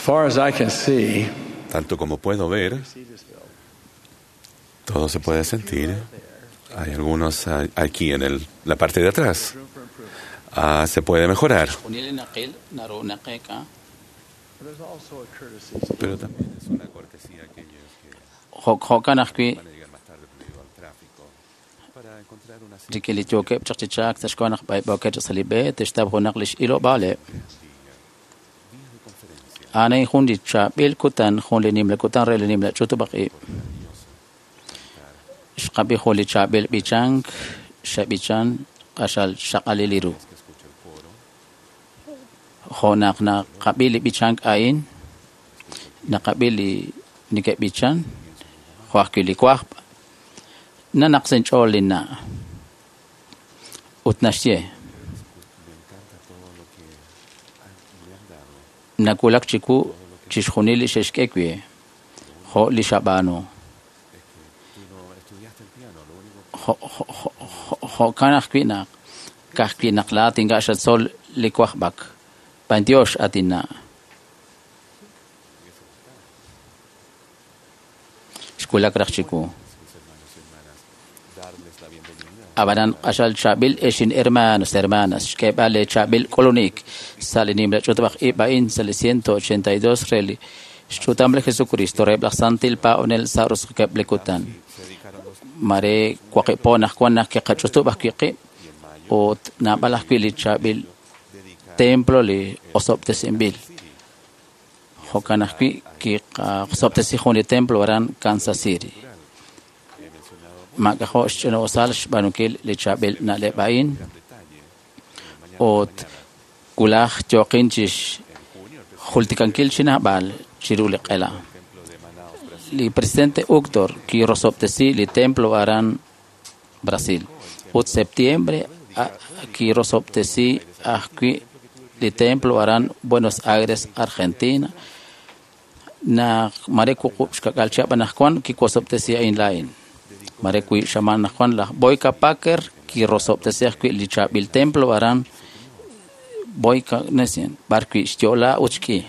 far as I can see, Tanto como puedo ver, todo se puede sentir. Hay algunos aquí en la parte de atrás. Se puede mejorar. Pero también es una cortesía a aquellos que van a llegar más tarde debido al tráfico para encontrar una Ana hundi chabil kutan hundi nimle kutan rele nimle chutu baki. Shkabi hundi chabil bichang shabichan asal shakaliliru. Honak na kabili bichang ain na kabili nike bichan huakili kwak na naksen cholin na utnashye. Nakulak chiku chishunili sheshkekwe ho li shabano ho kanak kwina kahkinak la tinga sol li kwahbak pantiosh atina shkulak rakchiku Abadan asal chabil eshin hermanas que vale chabil colonik salinim la chutbach ibain sal 182 reli chutamble Jesucristo reblach santil pa onel saros keblekutan mare kwaqipona kwana ke qachutubach ki o na balach pili chabil templo li osopte simbil hokanach ki osopte sihoni templo waran Kansas City Magahosh cheno osalsh banukil le chabel na lebain ot kulach joqinchish khultikankil china bal chirule qela li presidente Uctor ki rosoptesi li templo aran Brasil ot septiembre ki rosoptesi aquí li templo aran Buenos Aires Argentina na mareku shkakalcha banakwan ki kosoptesi in line Marekui shaman Juan la boyka packer ki rosopteseh ki li chabil templo aran boyka nesien barki stiola uchki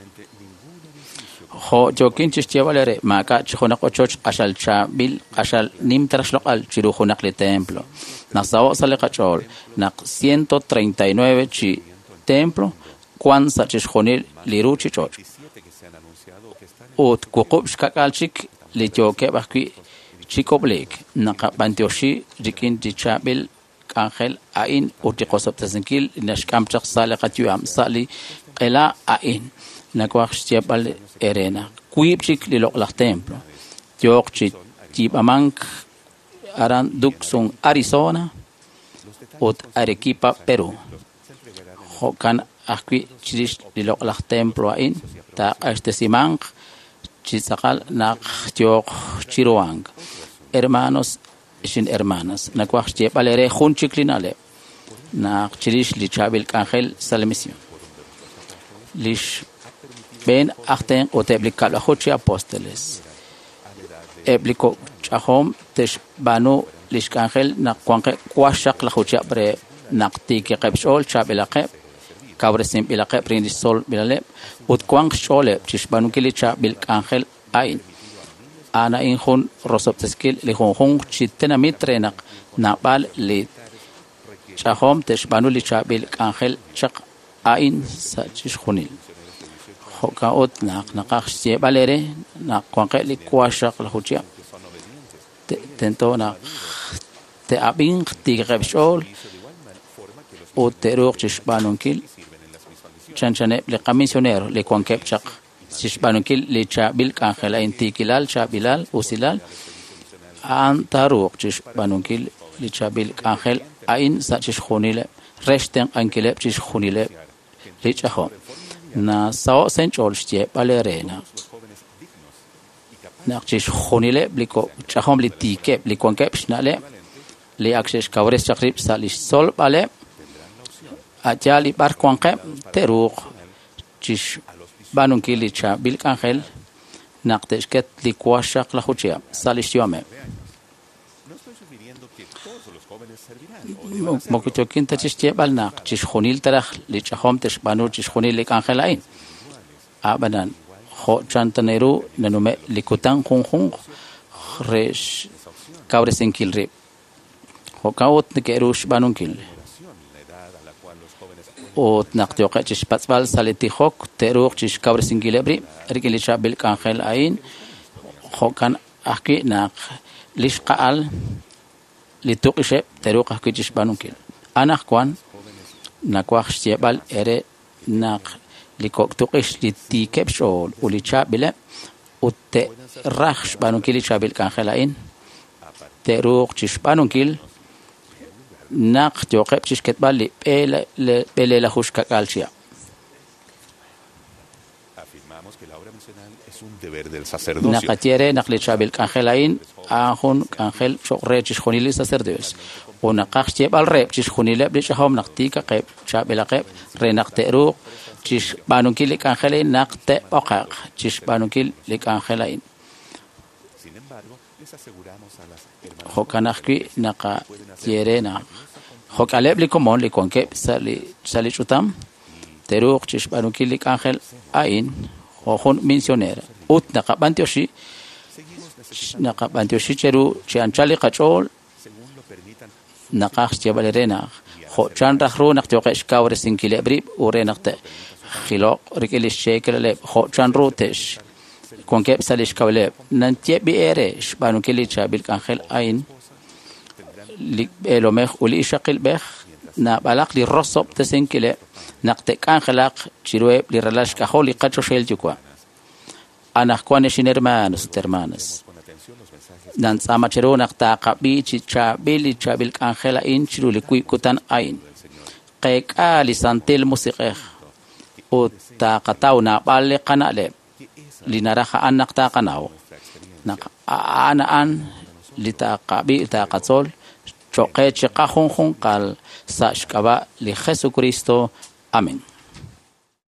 ho jokin chistiavalere maka chona qochoch ashal chabil ashal nim trashlokal chiru khonak li templo nasao salekachol nak 139 chi templo kwan sa chishonil liruchi choch ot kuqub shkakalchik li joke bakki Chico Blake, naka Bantioshi, Rikin Chabil, Angel, Ain, Utikosop Tazinkil, Nashkamchak Sale Katuam Sali, Ela Ain, Nakwak Stiapal Erena, Quipchik Lilok la Templo, Yorkchit, Tibamank, Aran Duxon, Arizona, Ut Arequipa, Peru. Hokan Akwi Chirish Lilok la Templo Ain, Ta Astesimank, Chisakal Nak Tiok Chiroang. Hermanos sin hermanas na kwach che palere junchiklinale na chirish li chabil Ángel Salmisión lish ben achten oteblikal hochi apóstoles ebliko chahom tesh banu lish Ángel na kwanque kwashak la hochi bre naqti ke qabshol chabilaqe kabresim bilaqe prindisol bilale ut kwang shole chish banu kili chabil Ángel ain Ana injun rosopteskil li junjun chitena mitrenak nabal li chahom teshbanu li chabil Ángel chak ain sa chishunil hokaot naqach sie balere na kwanque li kwashak la huchia tento na te abing tigrebshol o teruk chishbanunkil chanchane li comisionero li kwanque chak Sishbanukil li chabil Ángel intikilal chabilal usilal antaruk chishbanukil li chabil Ángel ain sa chishunile resten ankile chishunile li chaho na sao senchol shtie balerena na chishunile bliko chahom li tike bliko kepshnale li aksesh kawres chakrib salish sol bale ajali bar kwanque teruk chish Banunkili chabil Ángel naqteshket li kwashak la huchia salishiome mokuchokin tachishtie balnaq chishunil taraj li chahom tesh banu chishunil li Ángel ain abanan ho chantaneru nanume likutan junjun resh kabresinkil rib ho kawt nikerush banunkil o naqtioqa chish patzbal saletihok teruq chish kabresinkil ebri rikilisha bil kanjel ain ho kan aquí naq lishqal lituqishe teruq aquí chish banunkil anak kwan nakwach stiebal ere naq likok tuqish litikepshol ulicha bile utte rakhsh banunkil chabil kanjelain teruq chish banunkil naq tioqep chish ketbal li pele la hushka kalchia. Afirmamos que la obra misional es un deber del sacerdocio. Naqatiere naqli chabil kanjelain ahun kanjel chokre chish khunili sacerdotes o naqach tiebal rep chish khunile bli chahom naqtika qep chabil qep re naqteruq chish banunkil kanjelain naqte oqaq chish banunkil kanjelain. Sin embargo, les aseguramos a las hermanas hokanaqki naqa tierena hokaleb likomon likonke sali chutam teruq chish banunkil kanjel ain hojun misionera ut naqa bantioshi cheru chianchali qachol según lo permitan naqach tiabalerena ho chan rahru naqtioqesh kawre sinkilebri ure naqte khilo rikelish shekelele ho chan rutesh konke salish kawle nantie biere banunkil chabil kanjel ain elomech uli shaqil bech na balaq li rosob tesinkile naqte kanjelaq chirue li relash ka holi qacho sheltikwa anak kwanesh hermanos dan sama chero naqta qabi chabil kanjela in chiruli kuikutan ain qeqa li santil musiqeh o taqatawna balle qanale linaraha anak taqanaw an litaqabi taqatsol choqe chiqahun qal sashkaba li Jesucristo. Amén.